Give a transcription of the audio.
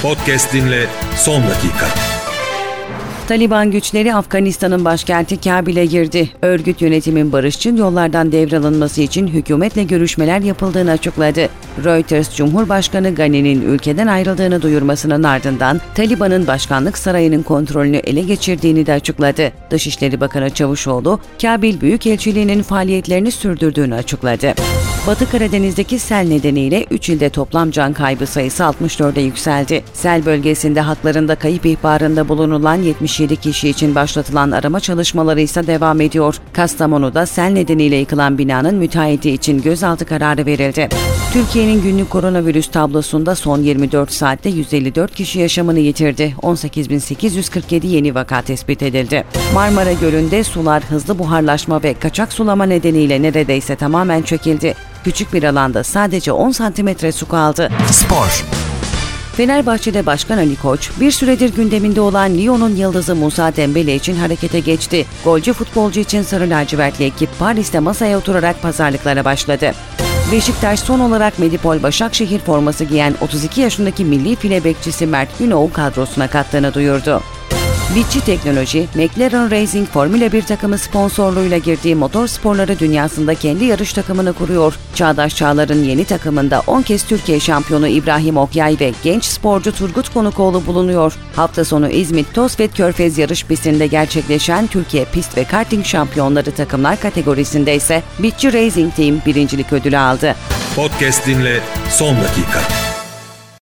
Podcast dinle son dakika. Taliban güçleri Afganistan'ın başkenti Kabil'e girdi. Örgüt yönetimin barışçıl yollardan devralınması için hükümetle görüşmeler yapıldığını açıkladı. Reuters, Cumhurbaşkanı Gani'nin ülkeden ayrıldığını duyurmasının ardından Taliban'ın başkanlık sarayının kontrolünü ele geçirdiğini de açıkladı. Dışişleri Bakanı Çavuşoğlu, Kabil Büyükelçiliği'nin faaliyetlerini sürdürdüğünü açıkladı. Batı Karadeniz'deki sel nedeniyle 3 ilde toplam can kaybı sayısı 64'e yükseldi. Sel bölgesinde haklarında kayıp ihbarında bulunulan 77 kişi için başlatılan arama çalışmaları ise devam ediyor. Kastamonu'da sel nedeniyle yıkılan binanın müteahhiti için gözaltı kararı verildi. Türkiye'nin günlük koronavirüs tablosunda son 24 saatte 154 kişi yaşamını yitirdi. 18.847 yeni vaka tespit edildi. Marmara Gölü'nde sular hızlı buharlaşma ve kaçak sulama nedeniyle neredeyse tamamen çekildi. Küçük bir alanda sadece 10 santimetre su kaldı. Spor. Fenerbahçe'de Başkan Ali Koç, bir süredir gündeminde olan Lyon'un yıldızı Musa Dembele için harekete geçti. Golcü futbolcu için sarı lacivertli ekip Paris'te masaya oturarak pazarlıklara başladı. Beşiktaş son olarak Medipol Başakşehir forması giyen 32 yaşındaki milli file bekçisi Mert Günok'u kadrosuna kattığını duyurdu. Vici Teknoloji, McLaren Racing Formula 1 takımı sponsorluğuyla girdiği motor sporları dünyasında kendi yarış takımını kuruyor. Çağdaş Çağlar'ın yeni takımında 10 kez Türkiye şampiyonu İbrahim Okyay ve genç sporcu Turgut Konukoğlu bulunuyor. Hafta sonu İzmit Tosfet Körfez yarış pistinde gerçekleşen Türkiye Pist ve Karting Şampiyonları takımlar kategorisinde ise Vici Racing Team birincilik ödülü aldı. Podcast dinle son dakika.